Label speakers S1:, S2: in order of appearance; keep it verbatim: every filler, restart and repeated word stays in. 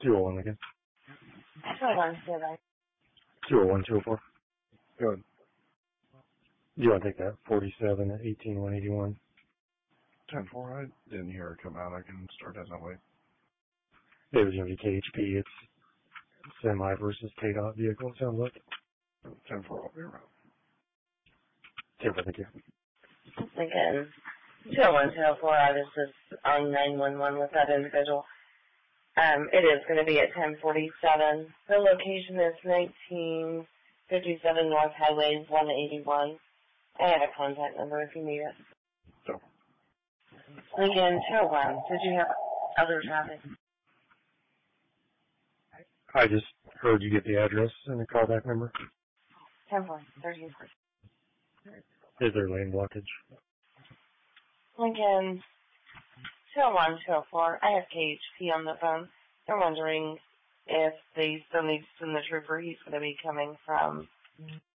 S1: two oh one again.
S2: two oh one, stand by.
S1: two oh one, two oh four.
S3: Go ahead.
S1: You want to take that? forty-seven at eighteen one eighty-one.
S3: ten four, I didn't hear it come out. I can start as I wait.
S1: It was going to be K H P. It's semi versus K D O T vehicle, it sounds like.
S3: ten four, I'll be around.
S1: ten four, thank you.
S2: Again, two oh one, two oh four, I was just on nine one one with that individual. Um, it is going to be at ten forty-seven. The location is nineteen fifty-seven North Highway one eighty-one. I have a contact number if you need it.
S3: So.
S2: Again, two oh one. Did you have other traffic?
S1: I just heard you get the address and the callback number.
S2: ten four, thirteen four.
S1: Is there lane blockage?
S2: Lincoln, two oh one, two oh four. I have K H P on the phone. They're wondering if they still need to send the trooper. He's going to be coming from